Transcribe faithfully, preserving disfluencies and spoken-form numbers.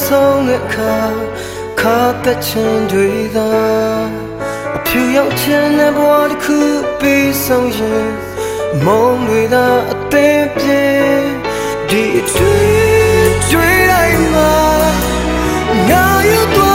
ဆုံးတဲ့အခါခါသက်ချင်တွေသာအဖြူရောက်ချင်တဲ့ဘဝတစ်ခုပြီးဆုံးရင်မုန်းတွေသာအသင်ပြေဒီအတွေ့တွေ့တိုင်းမှာငါယူ